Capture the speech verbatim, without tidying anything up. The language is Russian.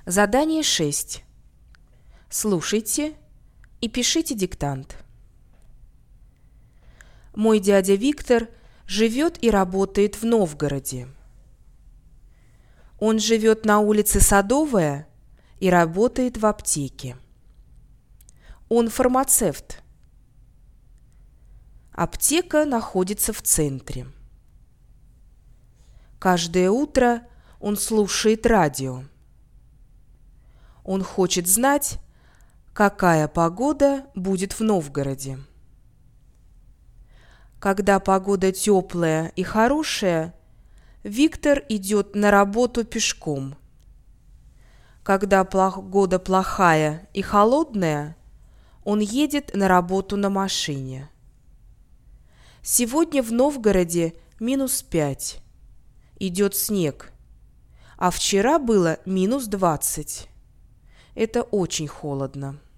Задание шесть. Слушайте и пишите диктант. Мой дядя Виктор живет и работает в Новгороде. Он живет на улице Садовая и работает в аптеке. Он фармацевт. Аптека находится в центре. Каждое утро он слушает радио. Он хочет знать, какая погода будет в Новгороде. Когда погода теплая и хорошая, Виктор идет на работу пешком. Когда погода плохая и холодная, он едет на работу на машине. Сегодня в Новгороде минус пять. Идет снег, а вчера было минус двадцать. Это очень холодно.